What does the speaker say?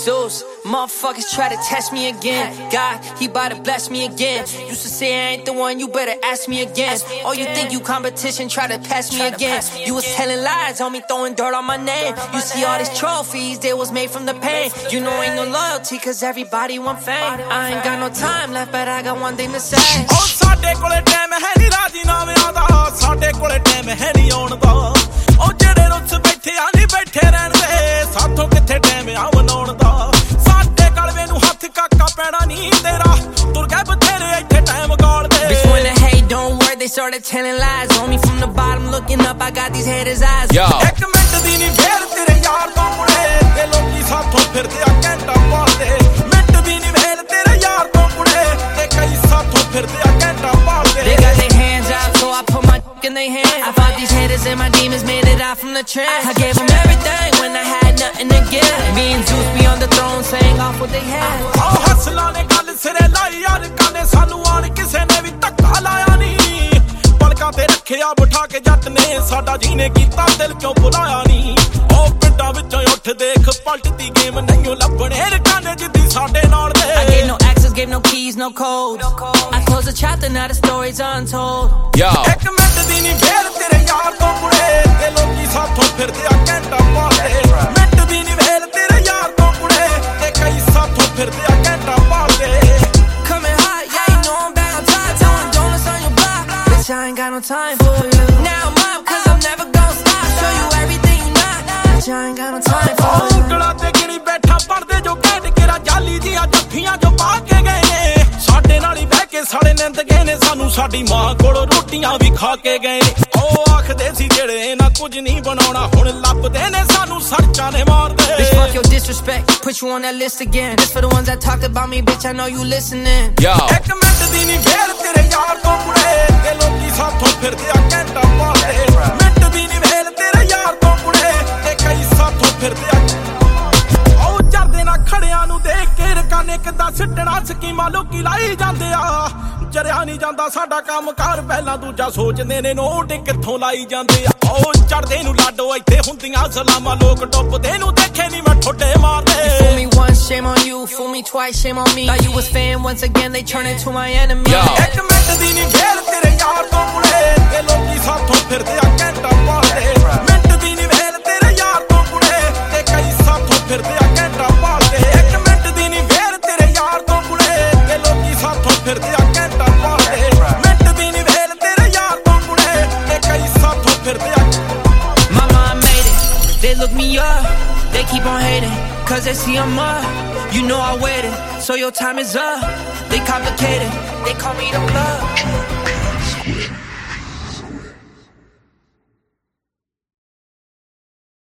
Zeus, motherfuckers try to test me again. God, he bout to bless me again. Used to say I ain't the one, you better ask me again. Oh, you think you competition, try to pass me again. You was telling lies on me, throwing dirt on my name. You see all these trophies, they was made from the pain. You know ain't no loyalty, cause everybody want fame. I ain't got no time left, but I got one thing to say. Oh, ਸਾਡੇ ਕੋਲੇ time ਹੈ ਨੀ ਰਾਜੀਨਾਮਿਆਂ ਦਾ, ਸਾਡੇ ਕੋਲੇ time ਹੈ ਨੀ ਆਉਣ ਦਾ। ਉਹ ਜਿਹੜੇ ਰੁੱਸ ਬੈਠੇ ਆ ਨੀ ਬੈਠੇ ਰਹਿਣ ਦੇ, ਸਾਥੋਂ ਕਿੱਥੇ ਟਾਈਮ ਆ ਬਣਾਉਣ ਦਾ। ਸਾਡੇ ਕਲਵੇ ਨੂੰ ਹੱਥ ਕਾਕਾ ਪੈਣਾ ਨੀ ਤੇਰਾ, ਤੁਰ ਗਏ ਬਥੇਰੇ ਇੱਥੇ ਟਾਈਮ ਗਾਲਦੇ। Bitch, when the hate don't work, they started telling lies on me from the bottom, looking up, I got these haters' eyes. ਇੱਕ ਮਿੰਟ ਦੀ ਨੀ ਫੇਰ ਤੇਰੇ ਯਾਰ ਤੋਂ ਮੁੜੇ, ਤੇ ਲੋਕੀ ਸਾਥੋਂ ਫਿਰਦੇ ਆ ਘੰਟਾ ਪਾਲਦੇ। ਮਿੰਟ ਦੀ ਨੀ ਫੇਰ ਤੇਰੇ ਯਾਰ ਤੋਂ ਮੁੜੇ, ਤੇ ਕਈ ਸਾਥੋਂ ਫਿਰਦੇ ਆ ਘੰਟਾ ਪਾਲਦੇ। They got their hands out, so I put my in their hand. I fought these haters and my demons made it out from the trance. I gave them everything when I had nothing to give. Me and Zeus be on the throne, saying off what they had. Oh, hustler ne ਗੱਲ ਸਿਰੇ ਲਾਈ ਯਾਰ ਕਾਨੇ, ਸਾਨੂੰ ਆਣ ਕਿਸੇ ਨੇ ਵੀ ਧੱਕਾ ਲਾਇਆ ਨੀ। ਪਲਕਾਂ ਤੇ ਰੱਖਿਆ ਬਿਠਾ ਕੇ ਜੱਟ ਨੇ, ਸਾਡਾ ਜੀ ਨੇ ਕੀਤਾ ਦਿਲ ਕਿਉਂ ਭੁਲਾਇਆ ਨੀ। ਉਹ ਪਿੰਡਾਂ ਵਿੱਚੋਂ ਉੱਠ ਦੇਖ ਪਲਟਦੀ ਗੇਮ, ਨਹੀਂ ਲੱਭਣੇ ਰਕਾਨੇ ਜਿੱਦੀ ਸਾਡੇ ਨਾਲ ਦੇ। I gave no access, gave no keys, no codes. I closed the chapter, now the story's untold. ਇੱਕ ਮਿੰਟ ਦੀ ਨੀ ਫੇਰ ਤੇਰੇ ਯਾਰ ਤੋਂ ਮੁੜੇ, ਤੇ ਲੋਕੀ ਸਾਥੋਂ ਫਿਰਦੇ ਆ ਘੰਟਾ ਪਾਲਦੇ। ਮਿੰਟ ਦੀ ਨੀ ਫੇਰ ਤੇਰੇ ਯਾਰ ਤੋਂ ਮੁੜੇ, ਤੇ ਕਈ ਸਾਥੋਂ ਫਿਰਦੇ ਆ ਘੰਟਾ ਪਾਲਦੇ। Coming hot, yeah, you know I'm back on top, throwing donuts on your block. Bitch, I ain't got no time for you. Now I'm up, cause I'm never gonna stop. Show you everything you not. Bitch, I ain't got no time for you. ਉਂਗਲਾਂ ਤੇ ਗਿਣੀ ਬੈਠਾ ਪੜਦੇ ਜੋ ਕਹਿ ਕਿਹੜਾ ਜਾਲੀ ਦੀਆਂ ਜੱਫੀਆਂ ਜੋ ਪਾ ਕੇ ਗਏ ਨੇ। ਸਾਡੇ ਨਾਲ ਹੀ ਬਹਿ ਕੇ ਸਾਲੇ ਨਿੰਦ ਗਏ ਨੇ, ਸਾਨੂੰ ਸਾਡੀ ਮਾਂ ਕੋਲੋਂ ਰੋਟੀਆਂ ਵੀ ਖਾ ਕੇ ਗਏ ਨੇ। ਉਹ ਆਖਦੇ ਸੀ ਜਿਹੜੇ ਨਾ ਕੁਝ ਨਹੀਂ ਬਣਾਉਣਾ, ਹੁਣ ਲੱਭਦੇ ਨੇ ਸਾਨੂੰ ਸਰਚਾਂ ਨੇ ਮਾਰਦੇ। Bitch, fuck your disrespect, put you on that list again. This for the ones that talked about me, bitch, I know you listening. ਇੱਕ ਮਿੰਟ ਦੀ ਨੀ ਫੇਰ ਤੇਰੇ ਯਾਰ ਤੋਂ ਮੁੜੇ, ਤੇ ਲੋਕੀ ਸਾਥੋਂ ਫਿਰਦੇ ਆ ਘੰਟਾ ਪਾਲਦੇ। ਮਿੰਟ ਦੀ ਨੀ ਫੇਰ ਤੇਰੇ ਯਾਰ ਤੋਂ ਮੁੜੇ, ਤੇ ਕਈ ਸਾਥੋਂ ਫਿਰਦੇ ਆ। ਉਹ ਚਰਦੇ ਨਾ ਖੜਿਆਂ ਨੂੰ ਦੇਖ ਕੇ ਰਕਾਨੇ ਕਿੱਦਾਂ ਸਿੱਟਣਾ ਸਕੀਮਾਂ ਲੋਕੀ ਲਾਈ ਜਾਂਦੇ ਆ। ਜਰਿਆ ਨਹੀਂ ਜਾਂਦਾ ਸਾਡਾ ਕੰਮ ਕਾਰ, ਪਹਿਲਾਂ ਦੂਜਾ ਸੋਚਦੇ ਨੇ ਨੋਟ ਕਿੱਥੋਂ ਲਾਈ ਜਾਂਦੇ ਆ। ਉਹ ਚੜਦੇ ਨੂੰ ਲਾਡੋ ਇੱਥੇ ਹੁੰਦੀਆਂ ਸਲਾਮਾਂ, ਲੋਕ ਡੁੱਬਦੇ ਨੂੰ ਦੇਖੇ ਨਹੀਂ ਮੈਂ ਠੋਡੇ ਮਾਰਦੇ। Fool me once, shame on you. Fool me twice, shame on me. Thought you was fan, once again they turn into my enemy. ਇੱਕ ਮਿੰਟ ਦੀ ਨੀ ਫੇਰ ਤੇਰੇ ਯਾਰ ਤੋਂ ਮੁੜੇ, ਤੇ ਲੋਕੀ ਸਾਥੋਂ ਫਿਰਦੇ ਆ ਘੰਟਾ ਪਾਲਦੇ। ਮਿੰਟ ਦੀ ਨੀ ਫੇਰ ਤੇਰੇ ਯਾਰ ਤੋਂ ਮੁੜੇ, ਤੇ ਕਈ ਸਾਥੋਂ ਫਿਰਦੇ ਆ ਘੰਟਾ ਪਾਲਦੇ। ਇੱਕ ਮਿੰਟ ਦੀ ਨੀ ਫੇਰ ਤੇਰੇ ਯਾਰ ਤੋਂ ਮੁੜੇ, ਤੇ ਲੋਕੀ ਸਾਥੋਂ ਫਿਰਦੇ ਆ ਘੰਟਾ ਪਾਲਦੇ। ਮਿੰਟ ਦੀ ਨੀ ਫੇਰ ਤੇਰੇ ਯਾਰ ਤੋਂ ਮੁੜੇ, ਤੇ ਕਈ ਸਾਥੋਂ ਫਿਰਦੇ ਆ। Mama, I made it. They look me up, they keep on hating, cause they see I'm up. You know I waited, so your time is up. They complicated, they call me the plug.